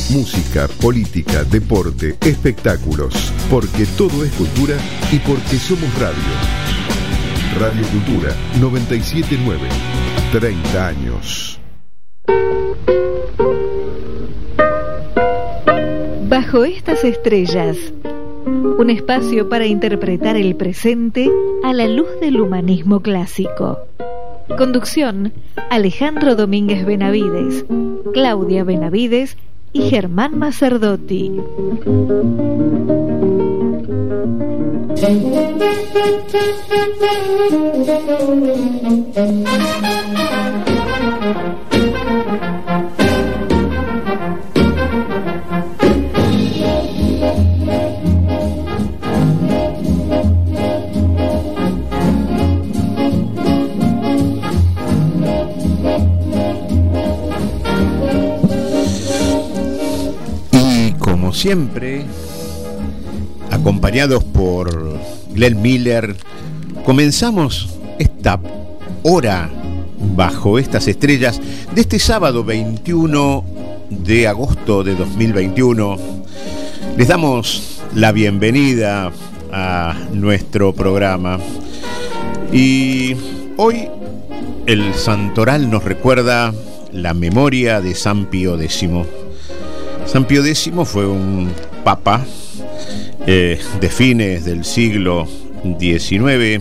Música, política, deporte, espectáculos. Porque todo es cultura y porque somos radio. Radio Cultura 979. 30 años. Bajo estas estrellas, un espacio para interpretar el presente a la luz del humanismo clásico. Conducción: Alejandro Domínguez Benavides, Claudia Benavides y Germán Macerdotti. Siempre, acompañados por Glenn Miller, comenzamos esta hora bajo estas estrellas de este sábado 21 de agosto de 2021. Les damos la bienvenida a nuestro programa y hoy el santoral nos recuerda la memoria de San Pío X. San Pío X fue un papa de fines del siglo XIX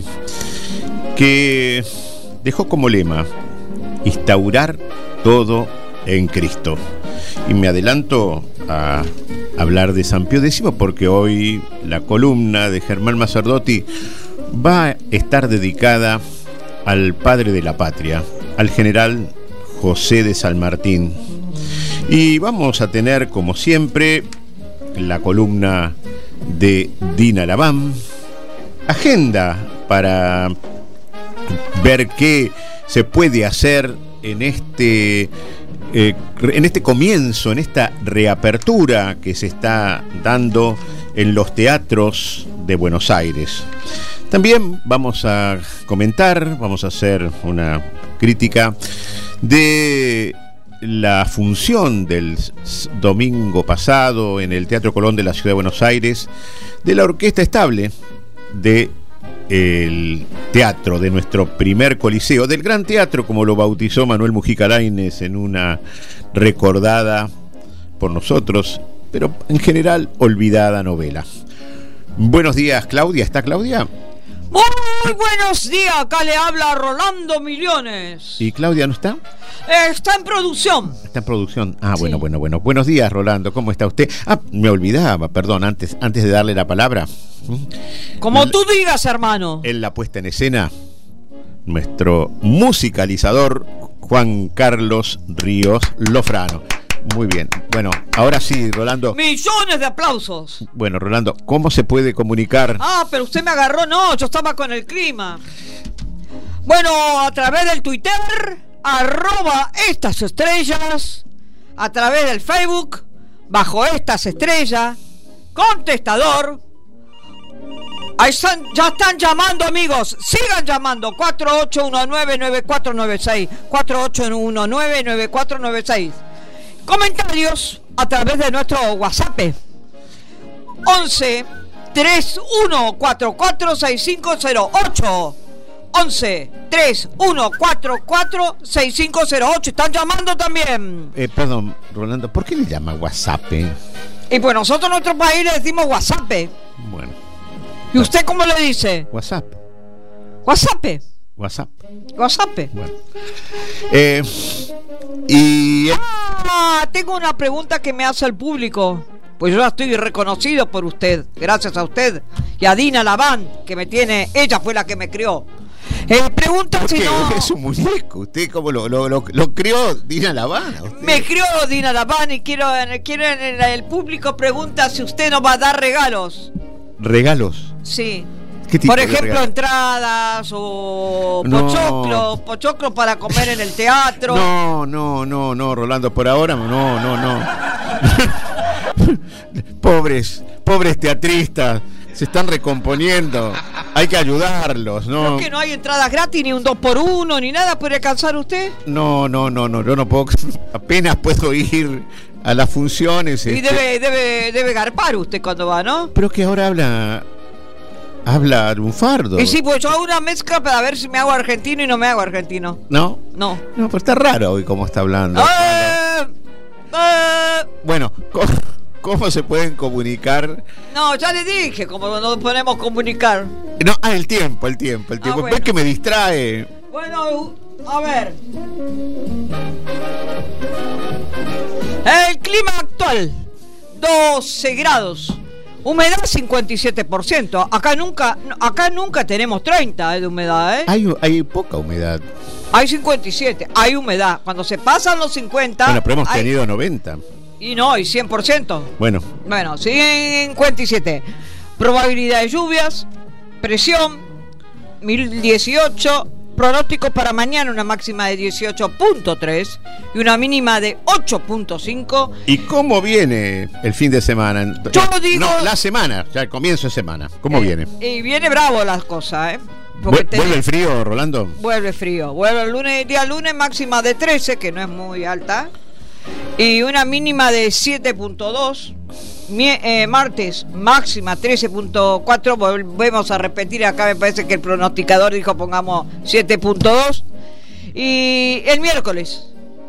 que dejó como lema instaurar todo en Cristo. Y me adelanto a hablar de San Pío X porque hoy la columna de Germán Macerdotti va a estar dedicada al padre de la patria, al general José de San Martín. Y vamos a tener, como siempre, la columna de Dina Laván, agenda para ver qué se puede hacer en este comienzo, en esta reapertura que se está dando en los teatros de Buenos Aires. También vamos a comentar, vamos a hacer una crítica de la función del domingo pasado en el Teatro Colón de la Ciudad de Buenos Aires de la Orquesta Estable del teatro de nuestro primer coliseo, del Gran Teatro, como lo bautizó Manuel Mujica Lainez en una recordada por nosotros, pero en general olvidada novela. Buenos días, Claudia. ¿Está Claudia? Muy buenos días, acá le habla Rolando Millones. ¿Y Claudia no está? Está en producción. Está en producción. Ah, sí. Bueno. Buenos días, Rolando. ¿Cómo está usted? Ah, me olvidaba, perdón, antes de darle la palabra. Como tú digas, hermano. En la puesta en escena, nuestro musicalizador Juan Carlos Ríos Lofrano. Muy bien. Bueno, ahora sí, Rolando. Millones de aplausos. Bueno, Rolando, ¿cómo se puede comunicar? Ah, pero usted me agarró, no, yo estaba con el clima. Bueno, a través del Twitter, @estas estrellas, a través del Facebook, bajo estas estrellas, contestador. Ahí están, ya están llamando, amigos, sigan llamando, 4819-9496, 4819-9496. Comentarios a través de nuestro WhatsApp 11 3144 6508 11 3144 6508. Están llamando también. Perdón, Rolando, ¿por qué le llama WhatsApp? Y pues nosotros en nuestro país le decimos WhatsApp. Bueno. ¿Y usted cómo le dice? WhatsApp. WhatsApp. Bueno. Y tengo una pregunta que me hace el público. Pues yo estoy reconocido por usted, gracias a usted y a Dina Laván, que me tiene, ella fue la que me crió. Pregunta si no. Es un muñeco, ¿usted cómo lo crió Dina Laván? Me crió Dina Laván y quiero el público pregunta si usted nos va a dar regalos. ¿Regalos? Sí. ¿Qué tipo Por de ejemplo, regalo? entradas o No. pochoclo para comer en el teatro. No, Rolando, por ahora no. Pobres teatristas, se están recomponiendo. Hay que ayudarlos, ¿no? ¿Creo que no hay entradas gratis, ni un 2x1, ni nada? ¿Puede alcanzar usted? No, yo no puedo. Apenas puedo ir a las funciones. Y debe garpar usted cuando va, ¿no? Pero que ahora habla lunfardo. Y sí, pues yo hago una mezcla para ver si me hago argentino y no me hago argentino. ¿No? No. No, pero está raro hoy cómo está hablando. Bueno, ¿cómo se pueden comunicar? No, ya le dije cómo nos podemos comunicar. No, el tiempo. Bueno. ¿Ves que me distrae? Bueno, a ver. El clima actual, 12 grados. Humedad 57%. Acá nunca tenemos 30 de humedad, ¿eh? Hay poca humedad. Hay 57, hay humedad. Cuando se pasan los 50... Bueno, pero hemos tenido 90. Y no, y 100%. Bueno, 57. Probabilidad de lluvias, presión, 1018. Pronóstico para mañana, una máxima de 18.3 y una mínima de 8.5. ¿Y cómo viene el fin de semana? Yo digo... No, la semana, ya el comienzo de semana. ¿Cómo viene? Y viene bravo las cosas, ¿eh? ¿Vuelve el frío, Rolando? Vuelve frío. Vuelve el día lunes, máxima de 13, que no es muy alta. Y una mínima de 7.2. Martes, máxima 13.4. Volvemos a repetir. Acá me parece que el pronosticador dijo pongamos 7.2. Y el miércoles.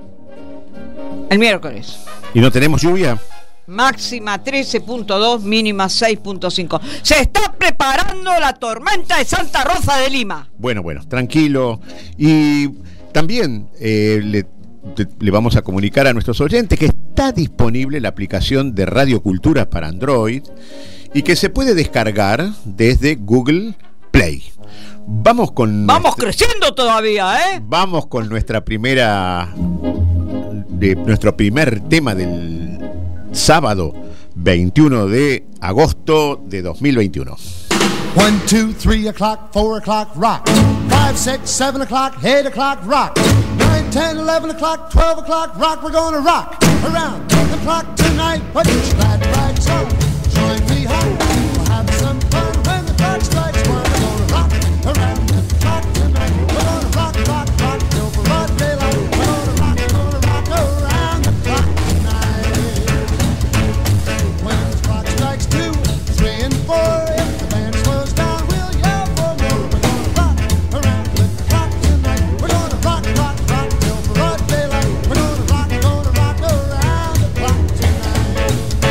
¿Y no tenemos lluvia? Máxima 13.2, mínima 6.5. Se está preparando la tormenta de Santa Rosa de Lima. Bueno, tranquilo. Y también le vamos a comunicar a nuestros oyentes que está disponible la aplicación de Radio Cultura para Android y que se puede descargar desde Google Play. Vamos creciendo todavía, ¿eh? Vamos con nuestro primer tema del sábado 21 de agosto de 2021. 1, 2, 3 o'clock, 4 o'clock, rock. 5, 6, 7 o'clock, 8 o'clock, rock. 9, 10, 11 o'clock, 12 o'clock, rock. We're gonna rock around the clock tonight. Put your glad rags on, join me home. We'll have some fun when the clock strikes 1. We're gonna rock around the clock tonight. We're gonna rock till broad daylight. We're gonna rock around the clock tonight. When the clock strikes 2, 3 and 4, if the band slows down, we'll yell for more. We're gonna rock around the clock tonight. We're gonna rock till broad daylight. We're gonna rock around the clock tonight.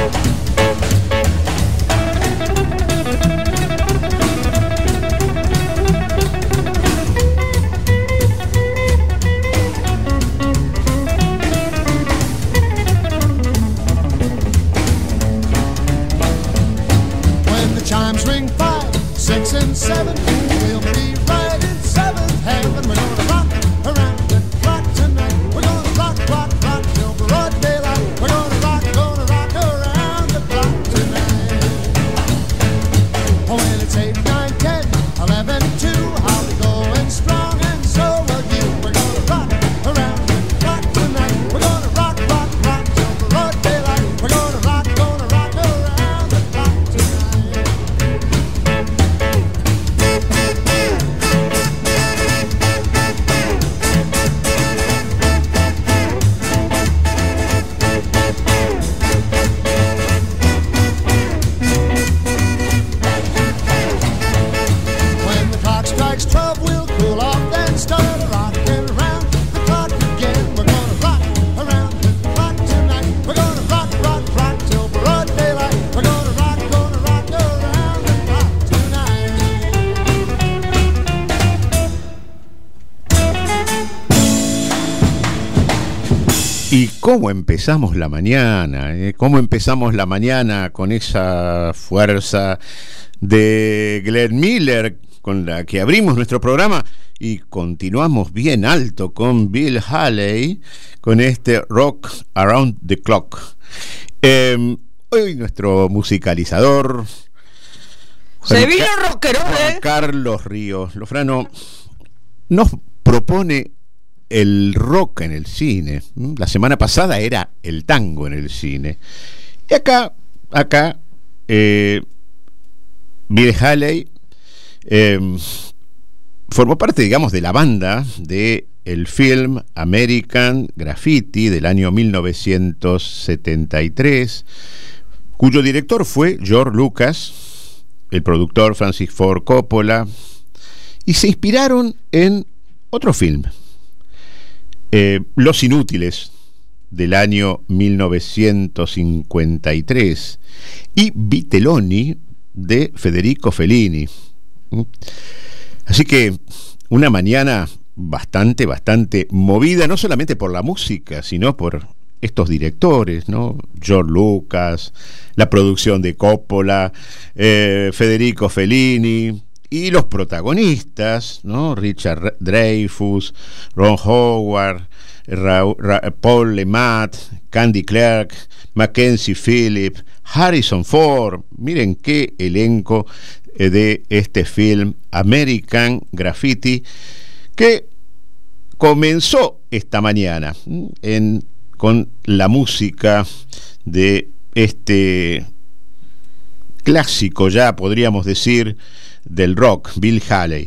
When the chimes ring 5, 6 and 7, we'll be right in 7th heaven. We're gonna rock around the clock tonight. We're gonna rock till broad daylight. We're gonna rock around the clock tonight. Oh, when it's 8, 9, 10, 11, 2, I'll be going strong and so will you. We're gonna rock around the clock tonight. We're gonna rock till broad daylight. We're gonna rock around the clock tonight. When the clock strikes 12, we'll cool off, then start rocking around the clock again. We're gonna rock around the clock tonight. We're gonna rock till broad daylight. We're gonna rock around the clock tonight. ¿Y cómo empezamos la mañana? ¿Cómo empezamos la mañana con esa fuerza de Glenn Miller con la que abrimos nuestro programa? Y continuamos bien alto con Bill Haley, con este Rock Around the Clock. Hoy nuestro musicalizador Se vino rockero, Juan Carlos Ríos Lofrano nos propone el rock en el cine. La semana pasada era el tango en el cine. Y acá Bill Haley formó parte, digamos, de la banda de el film American Graffiti del año 1973, cuyo director fue George Lucas, el productor Francis Ford Coppola, y se inspiraron en otro film, Los Inútiles, del año 1953, y Vitelloni, de Federico Fellini. Así que una mañana bastante movida, no solamente por la música, sino por estos directores, ¿no? George Lucas, la producción de Coppola, Federico Fellini, y los protagonistas, ¿no? Richard Dreyfuss, Ron Howard, Paul Le Mat, Candy Clark, Mackenzie Phillips, Harrison Ford. Miren qué elenco de este film American Graffiti, que comenzó esta mañana con la música de este clásico, ya podríamos decir, del rock, Bill Haley.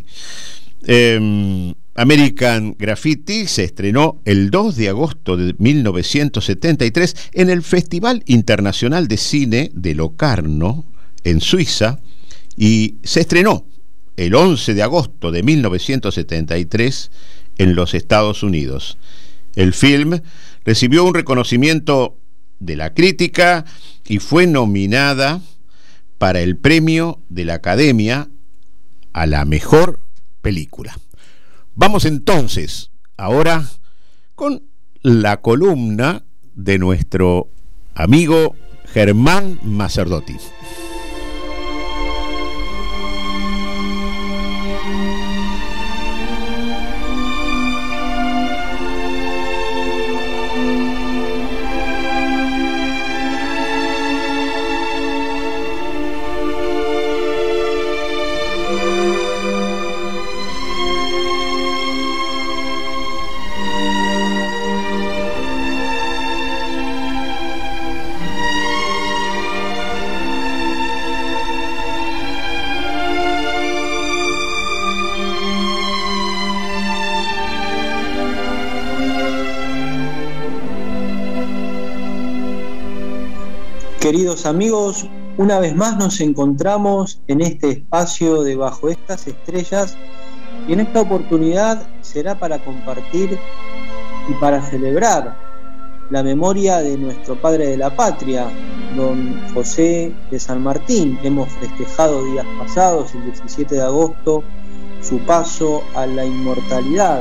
American Graffiti se estrenó el 2 de agosto de 1973 en el Festival Internacional de Cine de Locarno, en Suiza, y se estrenó el 11 de agosto de 1973 en los Estados Unidos. El film recibió un reconocimiento de la crítica y fue nominada para el premio de la Academia a la mejor película. Vamos entonces ahora con la columna de nuestro amigo Germán Macerdotti. Queridos amigos, una vez más nos encontramos en este espacio de Bajo estas Estrellas, y en esta oportunidad será para compartir y para celebrar la memoria de nuestro padre de la patria, don José de San Martín. Hemos festejado días pasados, el 17 de agosto, su paso a la inmortalidad.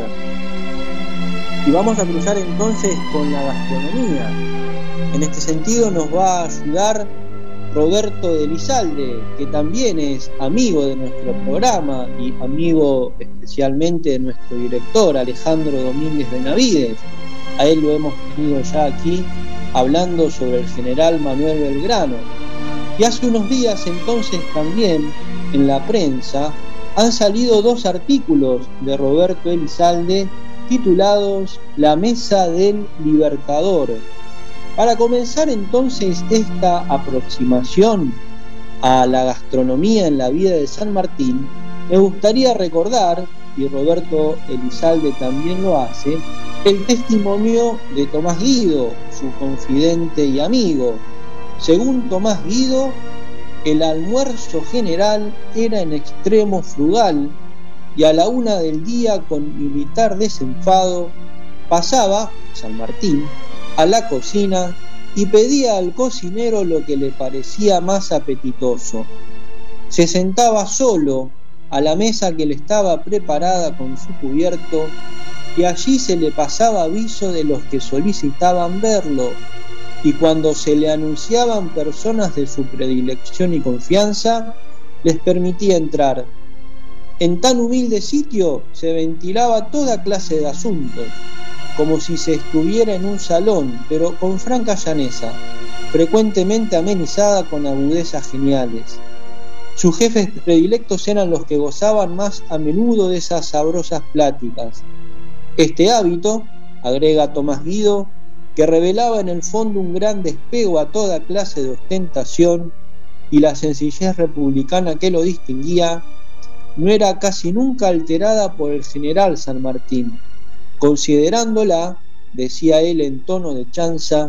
Y vamos a cruzar entonces con la gastronomía. En este sentido nos va a ayudar Roberto de Elizalde, que también es amigo de nuestro programa y amigo especialmente de nuestro director Alejandro Domínguez Benavides. A él lo hemos tenido ya aquí hablando sobre el general Manuel Belgrano. Y hace unos días entonces también en la prensa han salido 2 artículos de Roberto Elizalde titulados La Mesa del Libertador. Para comenzar entonces esta aproximación a la gastronomía en la vida de San Martín, me gustaría recordar, y Roberto Elizalde también lo hace, el testimonio de Tomás Guido, su confidente y amigo. Según Tomás Guido, el almuerzo general era en extremo frugal y a la 1 del día, con militar desenfado, pasaba San Martín a la cocina y pedía al cocinero lo que le parecía más apetitoso. Se sentaba solo a la mesa que le estaba preparada con su cubierto, y allí se le pasaba aviso de los que solicitaban verlo, y cuando se le anunciaban personas de su predilección y confianza, les permitía entrar. En tan humilde sitio se ventilaba toda clase de asuntos, como si se estuviera en un salón, pero con franca llaneza, frecuentemente amenizada con agudezas geniales. Sus jefes predilectos eran los que gozaban más a menudo de esas sabrosas pláticas. Este hábito, agrega Tomás Guido, que revelaba en el fondo un gran despego a toda clase de ostentación y la sencillez republicana que lo distinguía, no era casi nunca alterada por el general San Martín, considerándola, decía él en tono de chanza,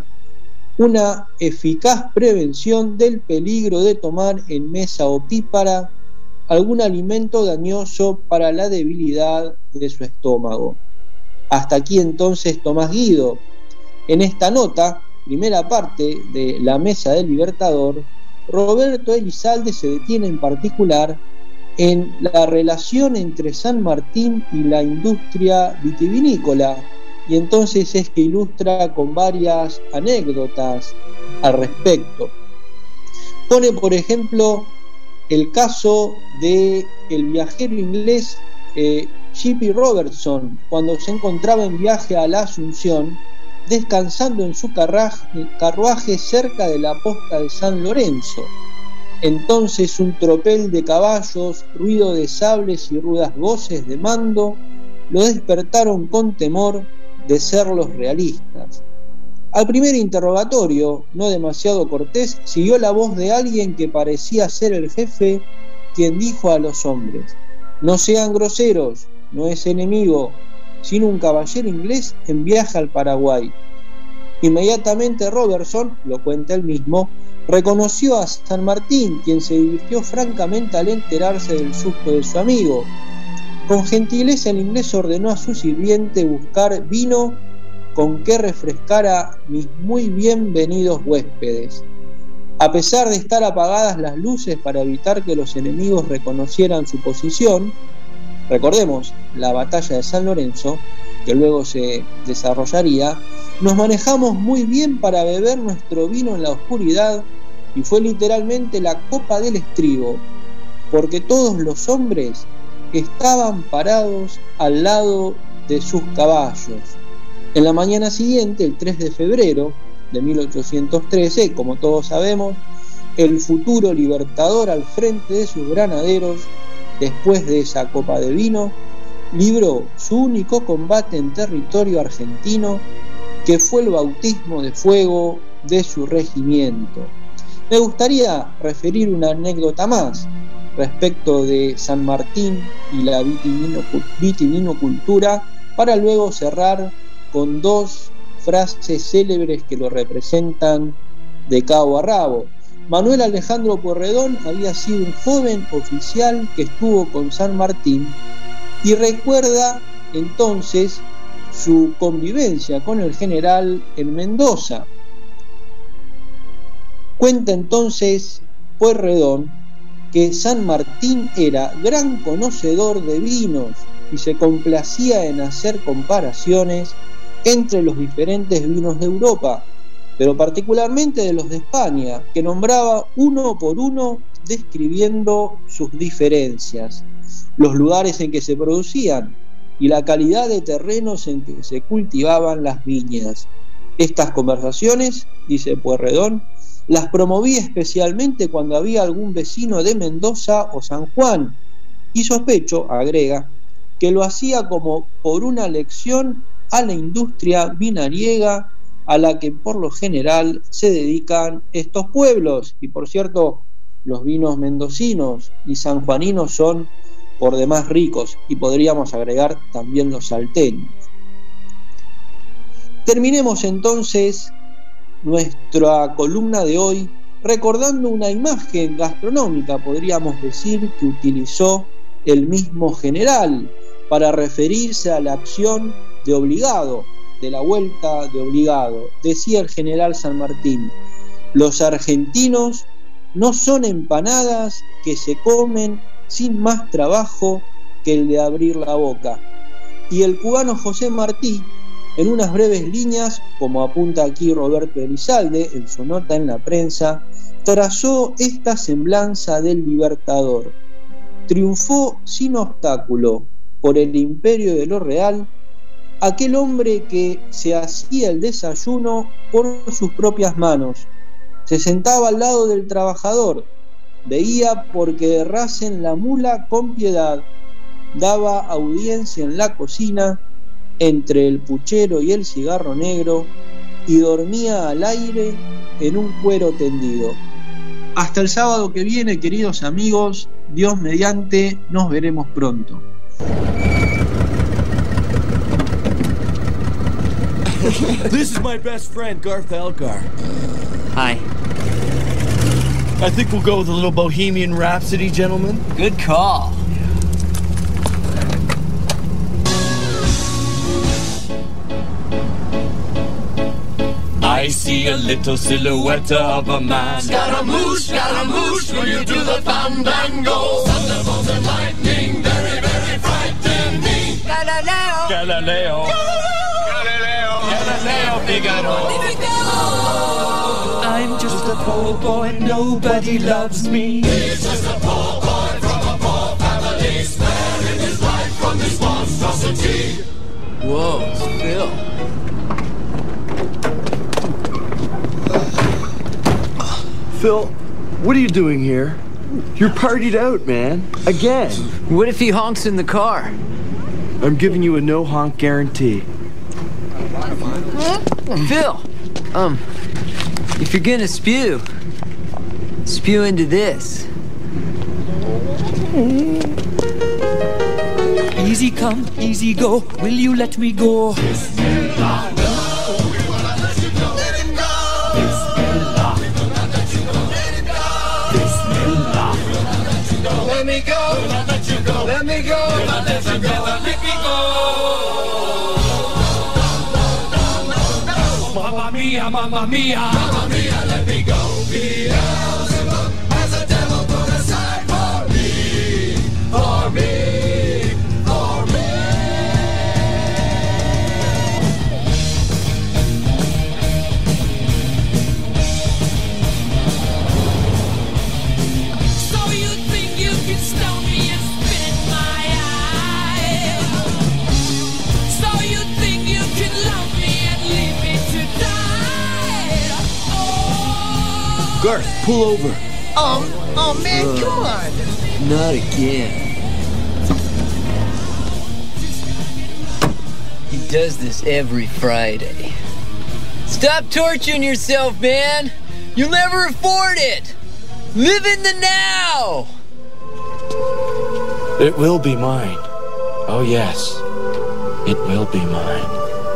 una eficaz prevención del peligro de tomar en mesa opípara algún alimento dañoso para la debilidad de su estómago. Hasta aquí entonces Tomás Guido. En esta nota, primera parte de La Mesa del Libertador, Roberto Elizalde se detiene en particular en la relación entre San Martín y la industria vitivinícola, y entonces es que ilustra con varias anécdotas al respecto. Pone, por ejemplo, el caso de el viajero inglés J.P. Robertson, cuando se encontraba en viaje a la Asunción, descansando en su carruaje cerca de la posta de San Lorenzo. Entonces un tropel de caballos, ruido de sables y rudas voces de mando lo despertaron con temor de ser los realistas. Al primer interrogatorio, no demasiado cortés, siguió la voz de alguien que parecía ser el jefe, quien dijo a los hombres: «No sean groseros, no es enemigo, sino un caballero inglés en viaje al Paraguay». Inmediatamente Robertson, lo cuenta él mismo, reconoció a San Martín, quien se divirtió francamente al enterarse del susto de su amigo. Con gentileza el inglés ordenó a su sirviente buscar vino con que refrescar a mis muy bienvenidos huéspedes. A pesar de estar apagadas las luces para evitar que los enemigos reconocieran su posición, recordemos la batalla de San Lorenzo, que luego se desarrollaría, nos manejamos muy bien para beber nuestro vino en la oscuridad, y fue literalmente la copa del estribo, porque todos los hombres estaban parados al lado de sus caballos. En la mañana siguiente, el 3 de febrero de 1813, como todos sabemos, el futuro libertador al frente de sus granaderos, después de esa copa de vino, libró su único combate en territorio argentino, que fue el bautismo de fuego de su regimiento. Me gustaría referir una anécdota más respecto de San Martín y la vitivinocultura, para luego cerrar con dos frases célebres que lo representan de cabo a rabo. Manuel Alejandro Pueyrredón había sido un joven oficial que estuvo con San Martín y recuerda entonces su convivencia con el general en Mendoza. Cuenta entonces Pueyrredón que San Martín era gran conocedor de vinos y se complacía en hacer comparaciones entre los diferentes vinos de Europa, pero particularmente de los de España, que nombraba uno por uno describiendo sus diferencias, los lugares en que se producían y la calidad de terrenos en que se cultivaban las viñas. Estas conversaciones, dice Pueyrredón, las promovía especialmente cuando había algún vecino de Mendoza o San Juan, y sospecho, agrega, que lo hacía como por una lección a la industria vinariega a la que por lo general se dedican estos pueblos. Y por cierto, los vinos mendocinos y sanjuaninos son por demás ricos, y podríamos agregar también los salteños. Terminemos entonces nuestra columna de hoy recordando una imagen gastronómica, podríamos decir, que utilizó el mismo general para referirse a la acción de Obligado, de la vuelta de Obligado. Decía el general San Martín: los argentinos no son empanadas que se comen sin más trabajo que el de abrir la boca. Y el cubano José Martí, en unas breves líneas, como apunta aquí Roberto Elizalde en su nota en la prensa, trazó esta semblanza del libertador. Triunfó sin obstáculo por el imperio de lo real aquel hombre que se hacía el desayuno por sus propias manos, se sentaba al lado del trabajador, veía porque errasen la mula con piedad, daba audiencia en la cocina entre el puchero y el cigarro negro, y dormía al aire en un cuero tendido. Hasta el sábado que viene, queridos amigos. Dios mediante, nos veremos pronto. This is my best friend, Garth Algar. Hi. I think we'll go with a little Bohemian Rhapsody, gentlemen. Good call. I see a little silhouette of a man. Scaramouche, will you do the fandango? Thunderbolt and lightning, very, very frightening. Galileo. Galileo. Galileo Figaro. I'm just a poor boy, nobody loves me. He's just a poor boy from a poor family, sparing his life from this monstrosity. Whoa, Phil. Phil, what are you doing here? You're partied out, man. Again. What if he honks in the car? I'm giving you a no-honk guarantee. Phil, if you're gonna spew into this. Easy come, easy go. Will you let me go? Bismillah, no, we wanna let you go. Let him go. Bismillah, we will not let you go. Let him go. Bismillah, we will not let you go. Let me go. We will not let you go. Let me go. We will not let you go. Let me go. Mamma mia, mamma mia. Mamma mia, let me go. Beelzebub has a devil put aside for me. For me. For me. So you think you can stone me and spit in my eye? So you think you can love me and leave me to die? Oh. Garth, pull over. Oh man, come on. Not again. He does this every Friday. Stop torturing yourself, man. You'll never afford it. Live in the now. It will be mine. Oh yes, it will be mine.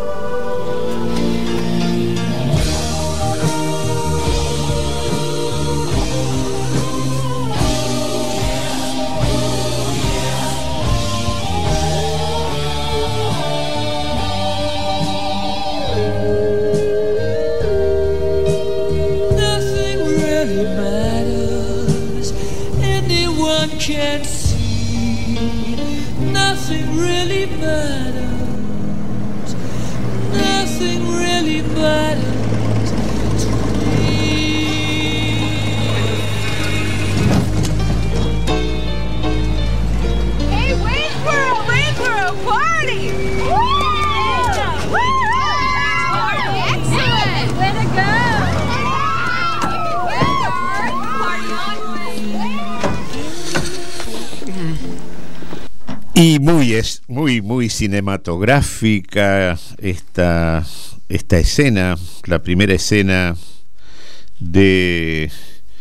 Nothing really matters. Anyone can see. Nothing really matters. Nothing really matters to me. Hey, Waynesboro, party! Excellent! Way to go! Y muy cinematográfica esta escena, la primera escena de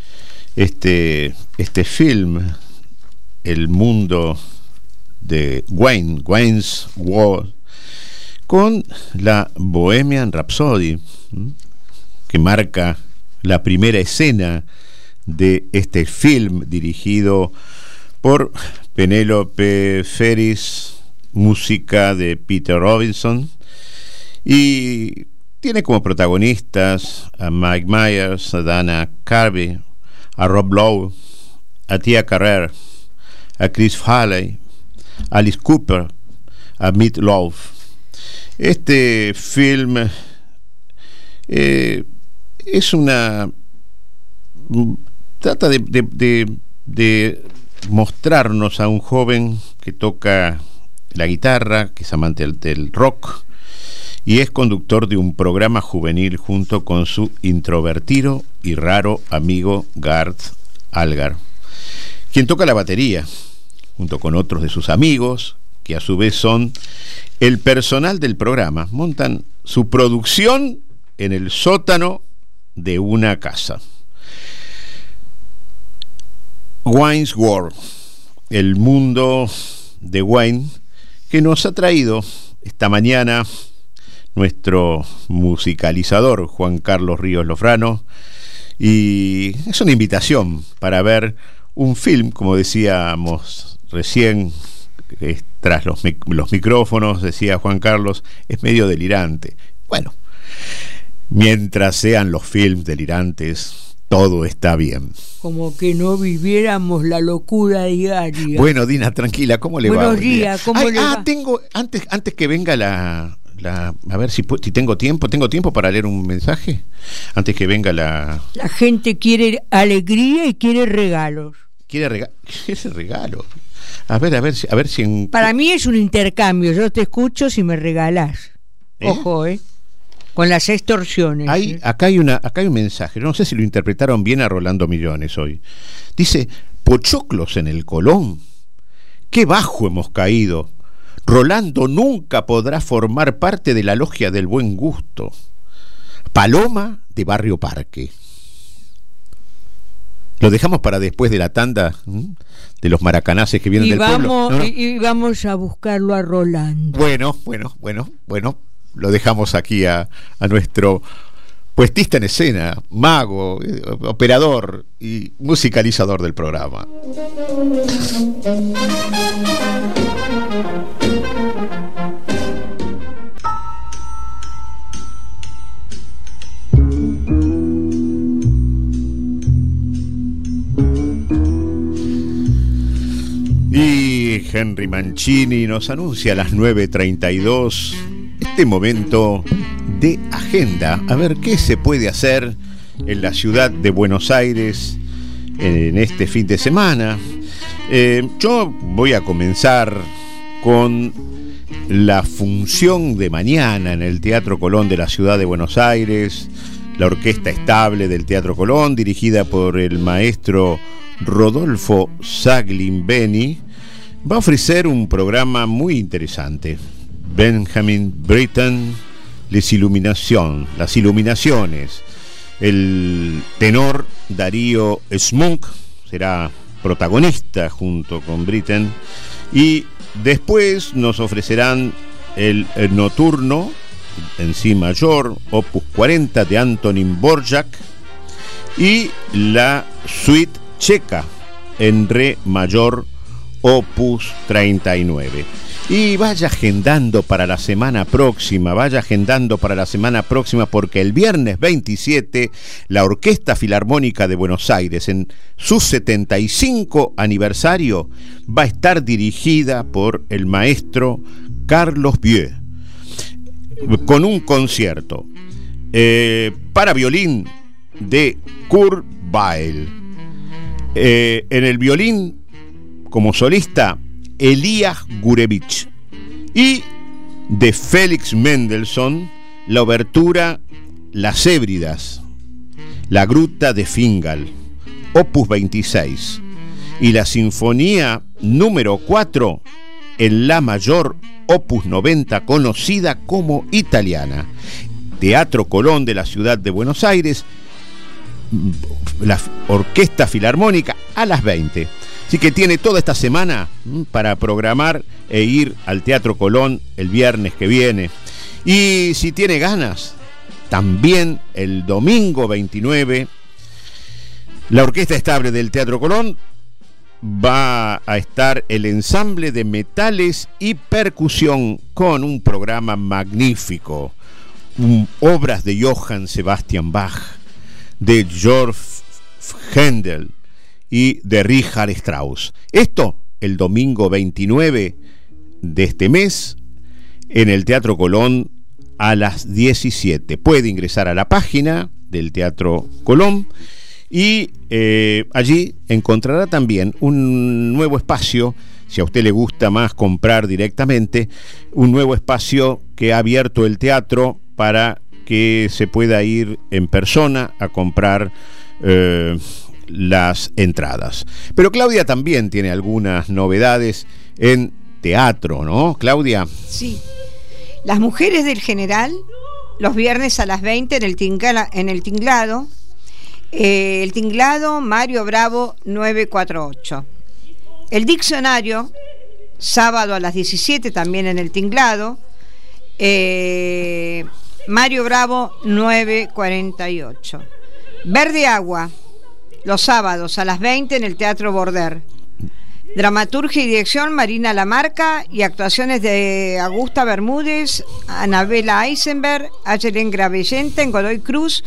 este film, El mundo de Wayne's World, con la Bohemian Rhapsody, que marca la primera escena de este film dirigido por Penélope Ferris, música de Peter Robinson, y tiene como protagonistas a Mike Myers, a Dana Carvey, a Rob Lowe, a Tia Carrere, a Chris Farley, a Alice Cooper, a Meat Loaf. Este film trata de mostrarnos a un joven que toca la guitarra, que es amante del rock y es conductor de un programa juvenil junto con su introvertido y raro amigo Garth Algar, quien toca la batería junto con otros de sus amigos, que a su vez son el personal del programa. Montan su producción en el sótano de una casa. Wayne's World, el mundo de Wayne, que nos ha traído esta mañana nuestro musicalizador Juan Carlos Ríos Lofrano, y es una invitación para ver un film, como decíamos recién, tras los micrófonos, decía Juan Carlos, es medio delirante. Bueno, mientras sean los films delirantes, todo está bien. Como que no viviéramos la locura diaria. Bueno, Dina, tranquila, ¿cómo le va? Buenos días, ¿cómo le va? Tengo, antes que venga a ver si tengo tiempo para leer un mensaje, antes que venga la gente quiere alegría y quiere regalos. ¿Quiere regalo? A ver si Para mí es un intercambio, yo te escucho si me regalás. Ojo, con las extorsiones. Acá hay un mensaje, no sé si lo interpretaron bien a Rolando Millones hoy. Dice: pochoclos en el Colón, qué bajo hemos caído. Rolando nunca podrá formar parte de la logia del buen gusto. Paloma de Barrio Parque. Lo dejamos para después de la tanda de los maracanaces que vienen del pueblo. ¿No? Y vamos a buscarlo a Rolando. Bueno, lo dejamos aquí a nuestro puestista en escena, mago, operador y musicalizador del programa. Y Henry Mancini nos anuncia a las 9:32 este momento de agenda. A ver qué se puede hacer en la ciudad de Buenos Aires en este fin de semana. Yo voy a comenzar con la función de mañana en el Teatro Colón de la ciudad de Buenos Aires. La Orquesta Estable del Teatro Colón, dirigida por el maestro Rodolfo Saglimbeni, va a ofrecer un programa muy interesante. Benjamin Britten, las iluminaciones. El tenor Darío Smunk será protagonista junto con Britten, y después nos ofrecerán el nocturno en si mayor, opus 40 de Antonín Dvořák, y la suite checa en re mayor, opus 39. Y vaya agendando para la semana próxima, porque el viernes 27 la Orquesta Filarmónica de Buenos Aires, en su 75 aniversario, va a estar dirigida por el maestro Carlos Vieux, con un concierto para violín de Kurt Weill. En el violín, como solista, Elías Gurevich, y de Félix Mendelssohn, la obertura Las Hébridas, la Gruta de Fingal, opus 26, y la sinfonía número 4 en la mayor, opus 90, conocida como Italiana. Teatro Colón de la ciudad de Buenos Aires, la Orquesta Filarmónica a las 20. Así que tiene toda esta semana para programar e ir al Teatro Colón el viernes que viene. Y si tiene ganas, también el domingo 29, la Orquesta Estable del Teatro Colón va a estar el ensamble de metales y percusión con un programa magnífico. Obras de Johann Sebastian Bach, de Georg Händel y de Richard Strauss. Esto el domingo 29 de este mes en el Teatro Colón a las 17. Puede ingresar a la página del Teatro Colón y allí encontrará también un nuevo espacio. Si a usted le gusta más comprar directamente, un nuevo espacio que ha abierto el teatro para que se pueda ir en persona a comprar las entradas. Pero Claudia también tiene algunas novedades en teatro, ¿no, Claudia? Sí. Las Mujeres del General, los viernes a las 20 en el Tinglado. El Tinglado, Mario Bravo 948. El Diccionario, sábado a las 17 también en el Tinglado, Mario Bravo 948. Verde Agua, los sábados a las 20 en el Teatro Border. Dramaturgia y dirección Marina Lamarca y actuaciones de Augusta Bermúdez, Anabela Eisenberg, Ayelen Gravellente en Godoy Cruz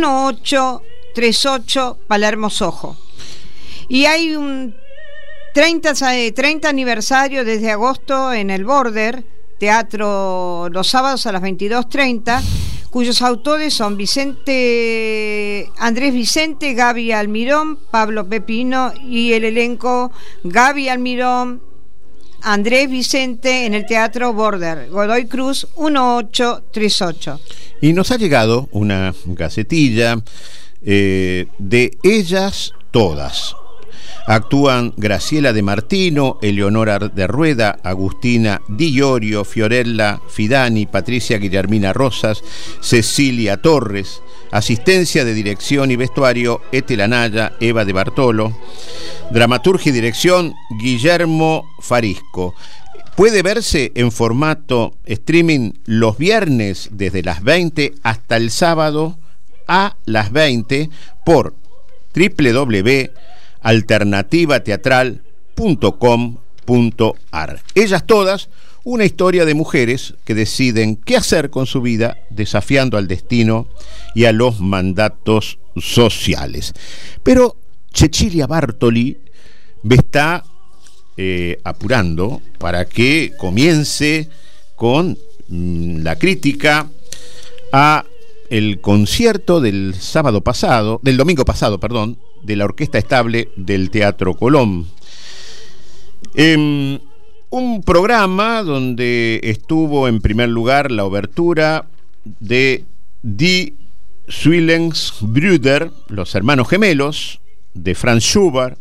1838 Palermo Sojo. Y hay un 30 aniversario desde agosto en el Border, teatro los sábados a las 22:30, cuyos autores son Andrés Vicente, Gaby Almirón, Pablo Pepino y el elenco Gaby Almirón, Andrés Vicente en el Teatro Border, Godoy Cruz 1838. Y nos ha llegado una gacetilla de Ellas Todas. Actúan Graciela de Martino, Eleonora de Rueda, Agustina Di Iorio, Fiorella Fidani, Patricia Guillermina Rosas, Cecilia Torres. Asistencia de dirección y vestuario, Etel Anaya, Eva de Bartolo. Dramaturgia y dirección, Guillermo Farisco. Puede verse en formato streaming los viernes desde las 20 hasta el sábado a las 20 por www.alternativateatral.com.ar. Ellas Todas, una historia de mujeres que deciden qué hacer con su vida, desafiando al destino y a los mandatos sociales. Pero Cecilia Bartoli me está apurando para que comience con la crítica a el concierto del domingo pasado, de la Orquesta Estable del Teatro Colón. Un programa donde estuvo en primer lugar la obertura de Die Zwillingsbrüder, los hermanos gemelos, de Franz Schubert,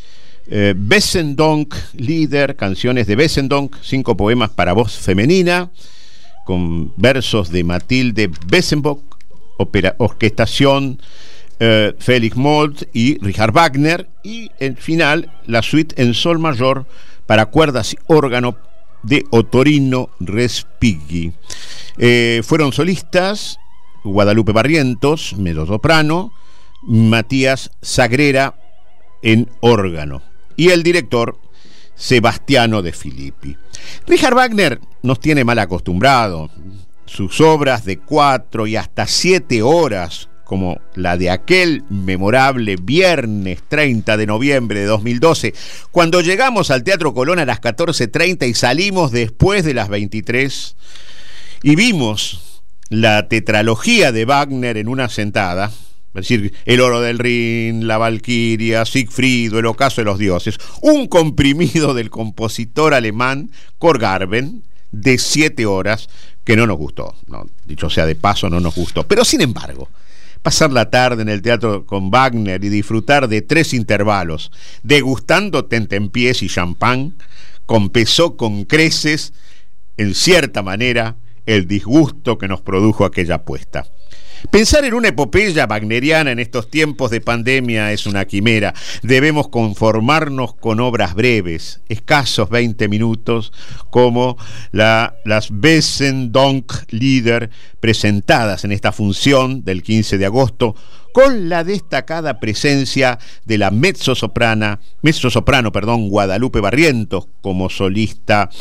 Wesendonck Lieder, canciones de Wesendonck, 5 poemas para voz femenina, con versos de Matilde Bessenbock, orquestación Felix Moltke y Richard Wagner, y en final la suite en sol mayor para cuerdas y órgano de Ottorino Respighi. Fueron solistas Guadalupe Barrientos, mezzosoprano, Matías Sagrera en órgano y el director Sebastiano De Filippi. Richard Wagner nos tiene mal acostumbrado. Sus obras de 4 y hasta 7 horas, como la de aquel memorable viernes 30 de noviembre de 2012, cuando llegamos al Teatro Colón a las 14:30 y salimos después de las 23, y vimos la tetralogía de Wagner en una sentada, es decir, El oro del Rin, La Valquiria, Siegfried, El ocaso de los dioses, un comprimido del compositor alemán Korgarben de 7 horas, que no nos gustó, no, dicho sea de paso, no nos gustó, pero sin embargo, pasar la tarde en el teatro con Wagner y disfrutar de 3 intervalos, degustando tentempiés y champán, compensó con creces, en cierta manera, el disgusto que nos produjo aquella apuesta. Pensar en una epopeya wagneriana en estos tiempos de pandemia es una quimera. Debemos conformarnos con obras breves, escasos 20 minutos, como las Wesendonck Lieder presentadas en esta función del 15 de agosto, con la destacada presencia de la mezzosoprano, Guadalupe Barrientos como solista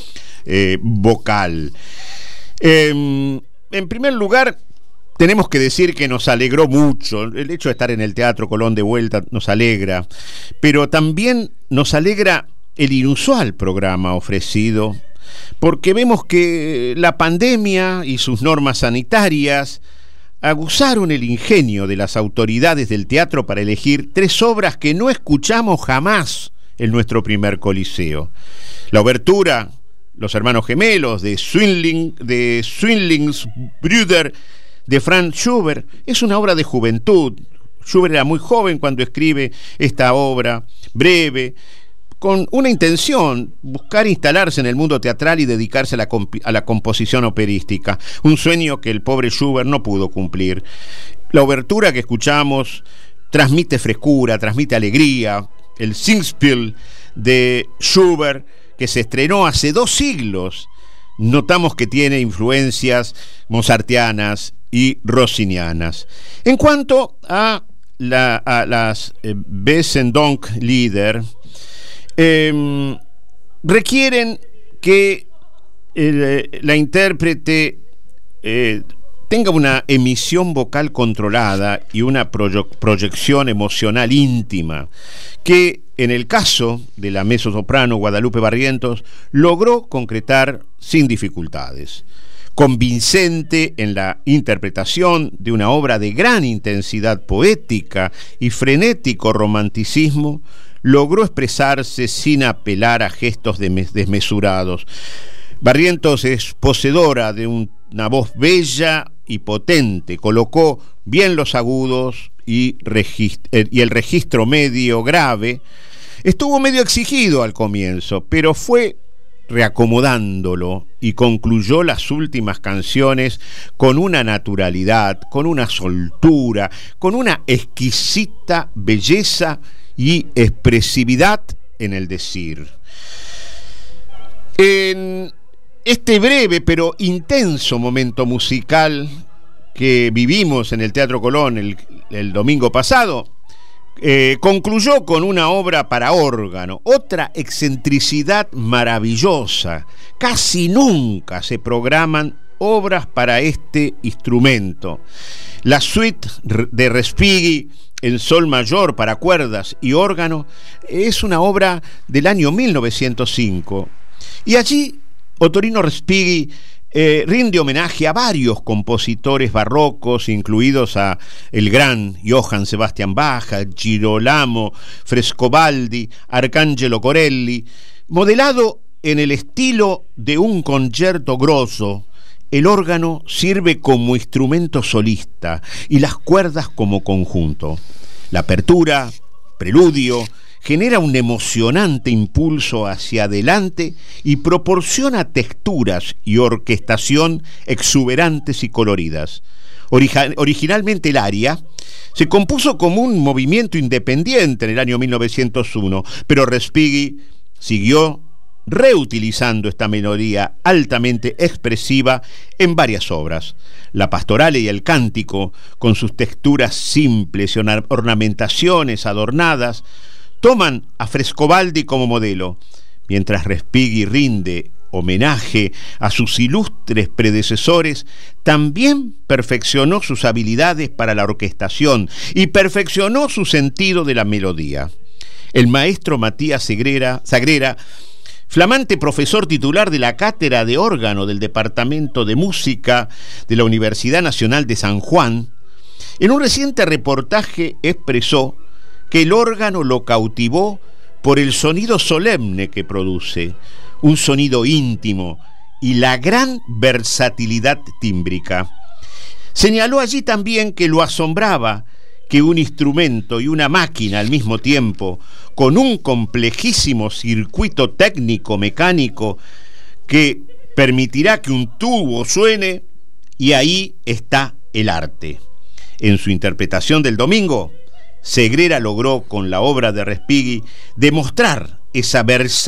vocal. En primer lugar, tenemos que decir que nos alegró mucho el hecho de estar en el Teatro Colón de vuelta, nos alegra, pero también nos alegra el inusual programa ofrecido, porque vemos que la pandemia y sus normas sanitarias aguzaron el ingenio de las autoridades del teatro para elegir 3 obras que no escuchamos jamás en nuestro primer coliseo. La obertura, Los hermanos gemelos, de Zwillingsbrüder, de Franz Schubert, es una obra de juventud. Schubert era muy joven cuando escribe esta obra breve, con una intención, buscar instalarse en el mundo teatral y dedicarse a la composición operística, un sueño que el pobre Schubert no pudo cumplir. La obertura que escuchamos transmite frescura, transmite alegría. El Singspiel de Schubert, que se estrenó hace 2 siglos, notamos que tiene influencias mozartianas y rossinianas. En cuanto a las Wesendonck-Lieder, requieren que la intérprete tenga una emisión vocal controlada y una proyección emocional íntima, que en el caso de la mezzosoprano Guadalupe Barrientos logró concretar sin dificultades. Convincente en la interpretación de una obra de gran intensidad poética y frenético romanticismo, logró expresarse sin apelar a gestos desmesurados. Barrientos es poseedora de una voz bella y potente, colocó bien los agudos y el registro medio grave. Estuvo medio exigido al comienzo, pero fue reacomodándolo y concluyó las últimas canciones con una naturalidad, con una soltura, con una exquisita belleza y expresividad en el decir. En este breve pero intenso momento musical que vivimos en el Teatro Colón el domingo pasado, concluyó con una obra para órgano, otra excentricidad maravillosa. Casi nunca se programan obras para este instrumento. La suite de Respighi en sol mayor para cuerdas y órgano es una obra del año 1905, y allí Ottorino Respighi rinde homenaje a varios compositores barrocos, incluidos a el gran Johann Sebastian Bach, Girolamo Frescobaldi, Arcangelo Corelli, modelado en el estilo de un concerto grosso. El órgano sirve como instrumento solista y las cuerdas como conjunto. La apertura, preludio, genera un emocionante impulso hacia adelante y proporciona texturas y orquestación exuberantes y coloridas. Originalmente el aria se compuso como un movimiento independiente en el año 1901, pero Respighi siguió reutilizando esta melodía altamente expresiva en varias obras. La pastorale y el cántico, con sus texturas simples y ornamentaciones adornadas, toman a Frescobaldi como modelo, mientras Respighi rinde homenaje a sus ilustres predecesores. También perfeccionó sus habilidades para la orquestación y perfeccionó su sentido de la melodía. El maestro Matías Sagrera, flamante profesor titular de la cátedra de órgano del Departamento de Música de la Universidad Nacional de San Juan, en un reciente reportaje expresó que el órgano lo cautivó por el sonido solemne que produce, un sonido íntimo y la gran versatilidad tímbrica. Señaló allí también que lo asombraba que un instrumento y una máquina al mismo tiempo, con un complejísimo circuito técnico mecánico que permitirá que un tubo suene, y ahí está el arte. En su interpretación del domingo, Sagrera logró con la obra de Respighi demostrar esa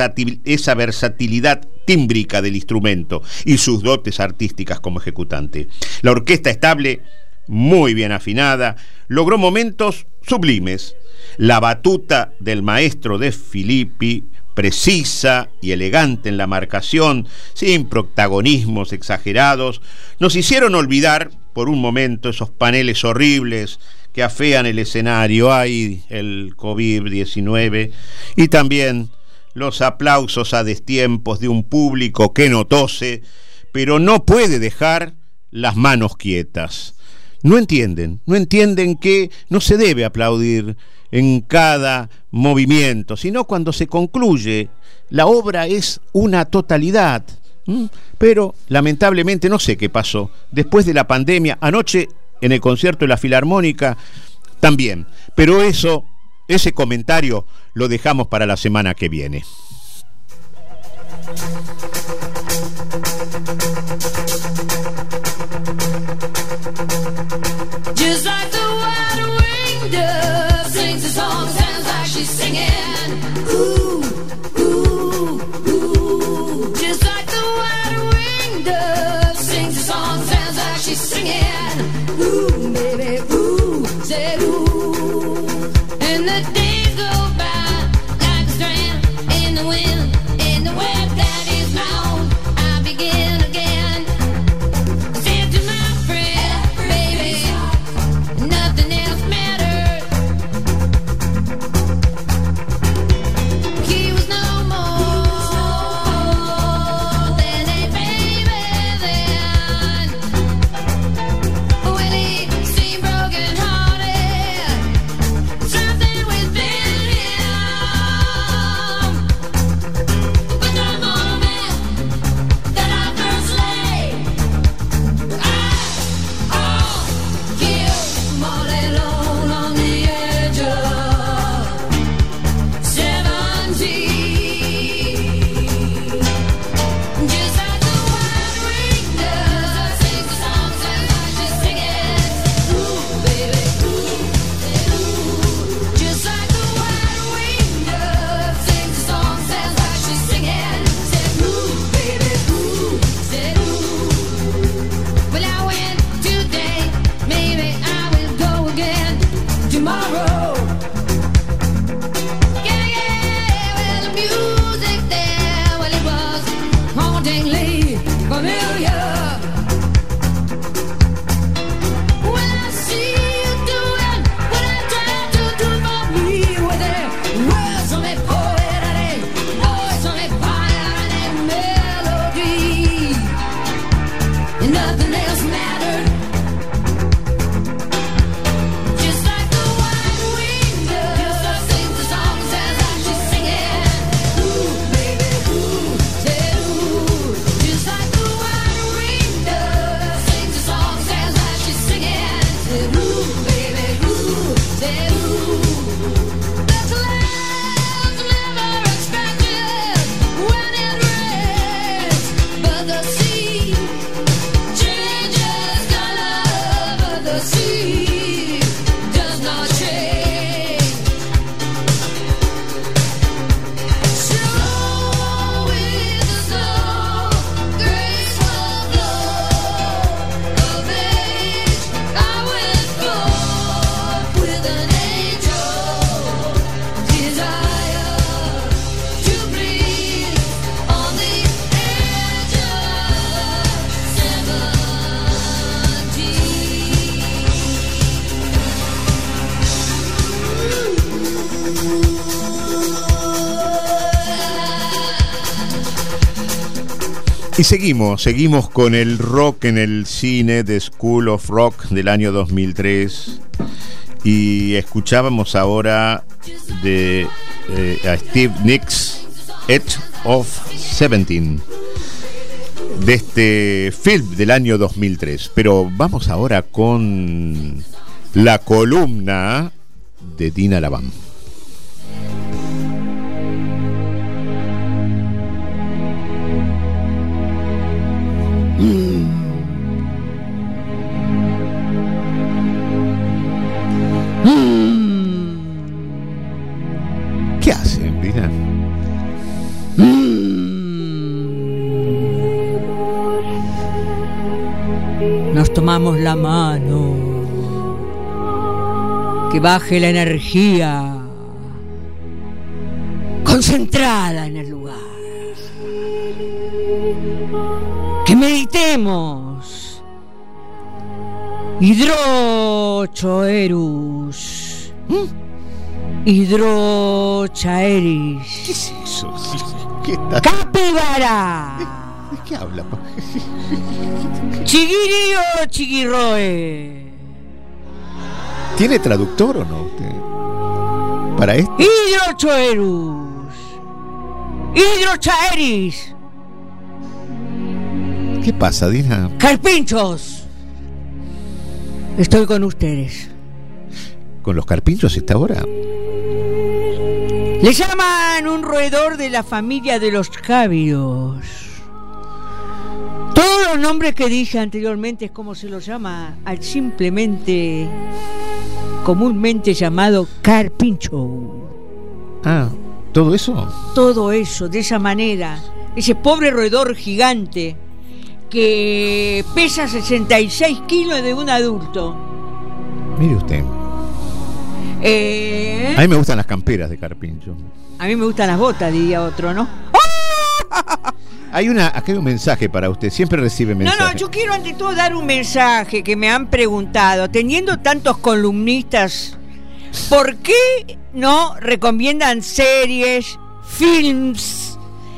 versatilidad tímbrica del instrumento y sus dotes artísticas como ejecutante. La orquesta estable, muy bien afinada, logró momentos sublimes. La batuta del maestro De Filippi, precisa y elegante en la marcación, sin protagonismos exagerados, nos hicieron olvidar por un momento esos paneles horribles que afean el escenario, hay el COVID-19, y también los aplausos a destiempos de un público que no tose, pero no puede dejar las manos quietas. No entienden que no se debe aplaudir en cada movimiento, sino cuando se concluye. La obra es una totalidad. Pero lamentablemente no sé qué pasó. Después de la pandemia, anoche en el concierto de la Filarmónica también. Pero ese comentario lo dejamos para la semana que viene. Just like the white-winged dove, she's singing. Ooh, ooh, ooh. Just like the white-winged dove sings a song, sounds like she's singing. Ooh, baby, ooh, say ooh. And the days go by like a strand in the wind, in the web that is my own. I begin again. Said to my friend, baby, nothing else matters. He was no more than a baby then. When he seemed broken hearted, something within him. But the moment that I first laid I'm all alone on the edge of 17. Just like the white-winged dove sings a song, sounds like she's singing. Ooh, baby, ooh, ooh. Just like the white-winged dove sings a song, sounds like she's singing. Said ooh, baby, ooh, said ooh. Well, I went today, maybe I will go again tomorrow. Yeah, yeah, well, the music there, well, it was hauntingly familiar. Well, I see you doing what I tried to do for me with it. Words on a poet and a voice on a fire and a melody. And nothing else mattered. Just like the white-winged dove sings the song, sounds like she's singing. Ooh, baby, ooh, say ooh. Just like the white-winged dove sings the song, sounds like she's singing. Say ooh, baby, ooh, say ooh. The clouds never expected when it rains, but the sea changes color, but the sea does not change. Slow with the slow, graceful flow of age, I went forth with an angel desire to breathe on the edge of 17. Y seguimos con el rock en el cine de School of Rock del año 2003. Y escuchábamos ahora a Steve Nicks, Edge of 17, de este film del año 2003. Pero vamos ahora con la columna de Dina Laván. ¿Qué hacen, Dina? Nos tomamos la mano. Que baje la energía concentrada en el lugar. Que meditemos. Hidrochoerus. Hidrochaeris. ¿Qué es eso? ¿Qué está? Capibara. ¿De qué habla? Chiguirío Chiguirroe. ¿Tiene traductor o no usted? Para esto. Hidrochoerus. Hidrochaeris. ¿Qué pasa, Dina? Carpinchos. Estoy con ustedes. ¿Con los carpinchos esta hora? Le llaman un roedor de la familia de los cávidos. Todos los nombres que dije anteriormente es como se lo llama al simplemente comúnmente llamado carpincho. Ah, ¿todo eso? Todo eso, de esa manera. Ese pobre roedor gigante que pesa 66 kilos de un adulto. Mire usted. A mí me gustan las camperas de carpincho. A mí me gustan las botas, diría otro, ¿no? Acá hay un mensaje para usted, siempre recibe mensajes. No, yo quiero ante todo dar un mensaje que me han preguntado. Teniendo tantos columnistas, ¿por qué no recomiendan series, films?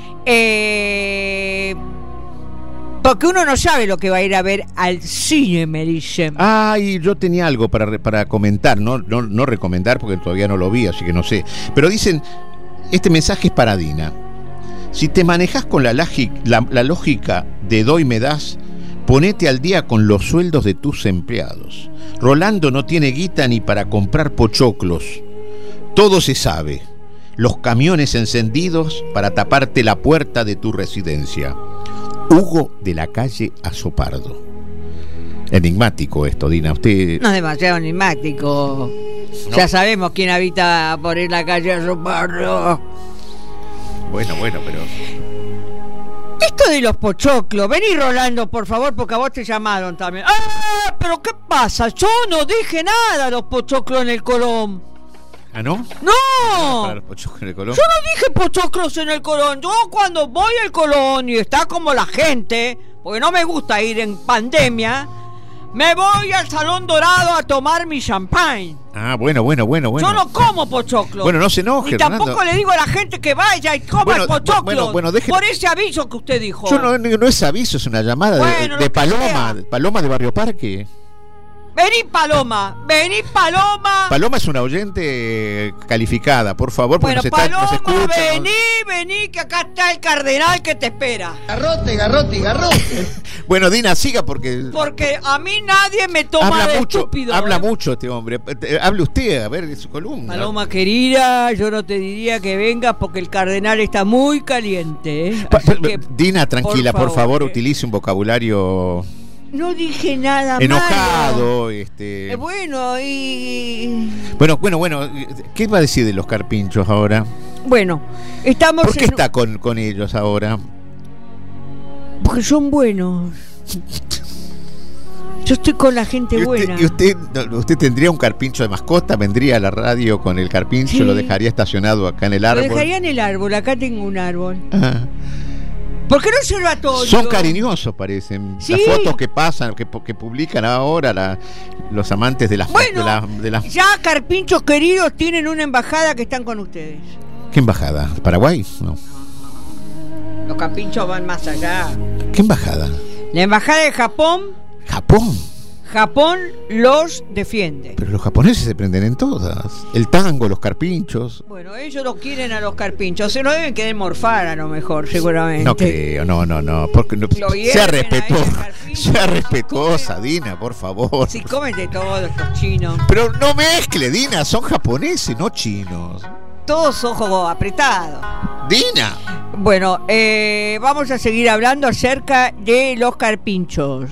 Porque uno no sabe lo que va a ir a ver al cine, me dicen. Y yo tenía algo para comentar, no recomendar porque todavía no lo vi, así que no sé. Pero dicen, este mensaje es para Dina. Si te manejas con la lógica de doy me das, ponete al día con los sueldos de tus empleados. Rolando no tiene guita ni para comprar pochoclos. Todo se sabe. Los camiones encendidos para taparte la puerta de tu residencia. Hugo de la calle Azopardo. Enigmático esto, Dina. Usted... No es demasiado enigmático. No. Ya sabemos quién habita por la calle Azopardo. Bueno, pero... Esto de los pochoclos, vení Rolando, por favor, porque a vos te llamaron también. ¡Ah! ¿Pero qué pasa? Yo no dije nada de los pochoclos en el Colón. ¿Ah, no? ¡No! Para los pochoclos en el Colón. Yo no dije pochoclos en el Colón. Yo cuando voy al Colón y está como la gente, porque no me gusta ir en pandemia, me voy al Salón Dorado a tomar mi champagne. Ah, bueno. Yo no como pochoclos. Bueno, no se enoje, y tampoco Rolando. le digo a la gente que vaya y coma el pochoclo. Por ese aviso que usted dijo. Yo no es aviso, es una llamada de Paloma. Paloma de Barrio Parque. Vení Paloma. Paloma es una oyente calificada, por favor, porque bueno, nos escucha. Vení, que acá está el cardenal que te espera. Garrote. Bueno, Dina, siga porque a mí nadie me toma de estúpido. Habla mucho este hombre. Hable usted, a ver, de su columna. Paloma querida, yo no te diría que vengas porque el cardenal está muy caliente. Dina, tranquila, por favor, utilice un vocabulario... No dije nada enojado, malo. Bueno, y... Bueno, ¿qué va a decir de los carpinchos ahora? Bueno, estamos... ¿Por qué está con ellos ahora? Porque son buenos. Yo estoy con la gente buena. ¿Y usted tendría un carpincho de mascota? ¿Vendría a la radio con el carpincho? Sí. ¿Lo dejaría estacionado acá en el árbol? Lo dejaría en el árbol, acá tengo un árbol. Ah. ¿Por qué no observatorio? Son cariñosos, parecen. ¿Sí? Las fotos que pasan, que publican ahora los amantes de las... Ya carpinchos queridos tienen una embajada que están con ustedes. ¿Qué embajada? ¿Paraguay? No. Los carpinchos van más allá. ¿Qué embajada? La embajada de Japón. ¿Japón? Japón los defiende. Pero los japoneses se prenden en todas. El tango, los carpinchos. Bueno, ellos los quieren a los carpinchos. Se lo deben querer morfar a lo mejor, seguramente. No creo, no. Porque sea respetuosa, Dina, por favor. Si cómete todo estos chinos. Pero no mezcle, Dina, son japoneses, no chinos. Todos ojos apretados. Dina. Bueno, vamos a seguir hablando acerca de los carpinchos.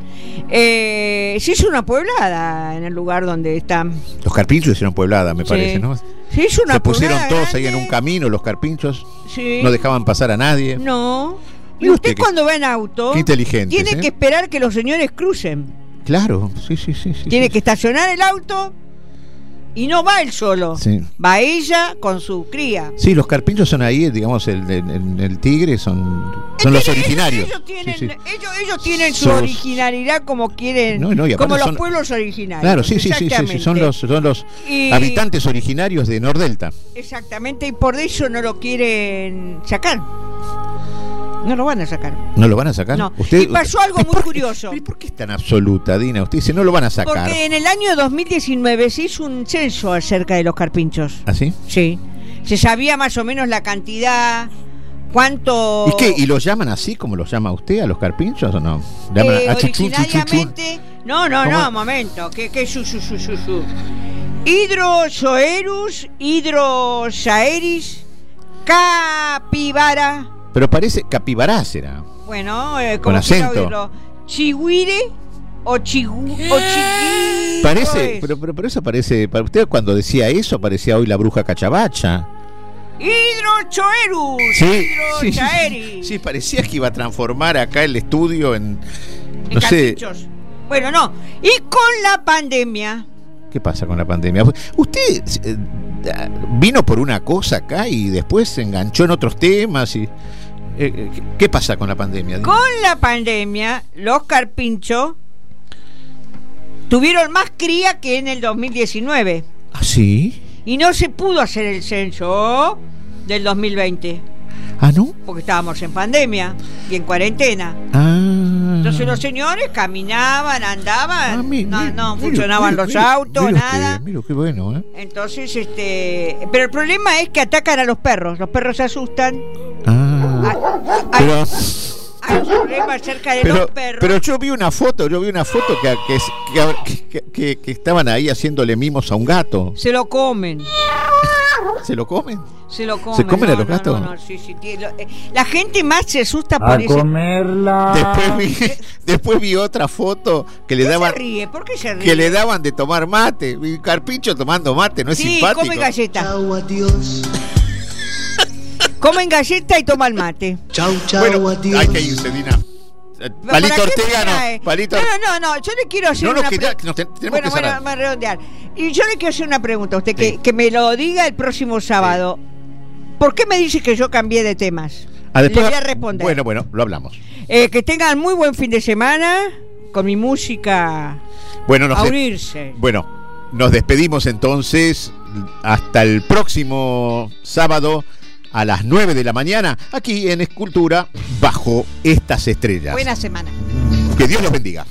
Se hizo una pueblada en el lugar donde están. Los carpinchos hicieron pueblada, me parece, ¿no? Se hizo una Se pusieron pueblada todos grande. ahí en un camino, los carpinchos. Sí. No dejaban pasar a nadie. No. Y usted cuando va en auto, qué inteligente, tiene que esperar que los señores crucen. Claro, sí. Tiene que estacionar el auto y no va él solo. Sí. Va ella con su cría. Sí, los carpinchos son ahí, digamos, el tigre son los originarios. Ellos tienen su originalidad como quieren, como los pueblos originarios. Claro, sí, son los habitantes originarios de Nordelta. Exactamente, y por eso no lo quieren sacar. No lo van a sacar. ¿No lo van a sacar? No. Y pasó algo muy curioso. ¿Y por qué es tan absoluta, Dina? Usted dice, no lo van a sacar. Porque en el año 2019 se hizo un censo acerca de los carpinchos. ¿Ah, sí? Sí. Se sabía más o menos la cantidad, cuánto... ¿Y qué? ¿Y los llaman así como los llama usted a los carpinchos o no? ¿Llaman a originariamente... No, momento. ¿Qué? Hidrozoerus, hidrosaeris, capibara... Pero parece capibará será. Bueno, con acento. Chihuire o chihuire. Parece, pero eso parece. Para usted cuando decía eso parecía hoy la bruja cachabacha. Hidrochoerus. Sí, Hidrochaeri. sí, parecía que iba a transformar acá el estudio en En no sé. carpinchos. Bueno, no. Y con la pandemia. ¿Qué pasa con la pandemia? Usted vino por una cosa acá y después se enganchó en otros temas y ¿qué pasa con la pandemia? Con la pandemia, los carpinchos tuvieron más cría que en el 2019. ¿Ah, sí? Y no se pudo hacer el censo del 2020. ¿Ah, no? Porque estábamos en pandemia y en cuarentena. Entonces los señores caminaban, andaban, no funcionaban los autos, nada. Mira qué bueno, ¿eh? Entonces, pero el problema es que atacan a los perros se asustan. Hay un problema acerca de los perros. Pero yo vi una foto que estaban ahí haciéndole mimos a un gato. Se lo comen. ¿Se lo comen? Se lo comen. ¿Se comen a los gatos? No, sí, la gente más se asusta por eso. Comerla. Después vi otra foto que le daban. Se ríe? ¿Por qué se ríe? Que le daban de tomar mate. Y Carpincho tomando mate, ¿no es simpático? Sí, come galleta. Comen galleta y toman mate. Bueno, hay que irse, Dina. Palito Ortega no. Palito... No, yo le quiero hacer una pregunta. Bueno, vamos a redondear. Y yo le quiero hacer una pregunta a usted, que me lo diga el próximo sábado. ¿Por qué me dice que yo cambié de temas? Después, le voy a responder. Bueno, lo hablamos. Que tengan muy buen fin de semana con mi música a unirse. Bueno, nos despedimos entonces hasta el próximo sábado a las 9 de la mañana, aquí en Escultura, bajo estas estrellas. Buena semana. Que Dios los bendiga.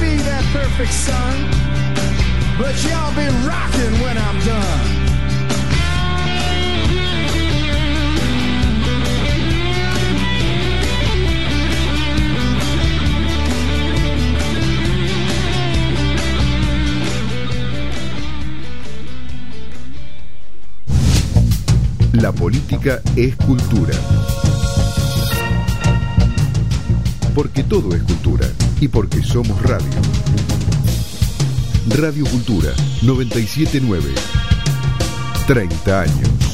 Son, but y'all be rocking when I'm done. La política es cultura. Porque todo es cultura y porque somos radio. Radio Cultura 979. 30 años.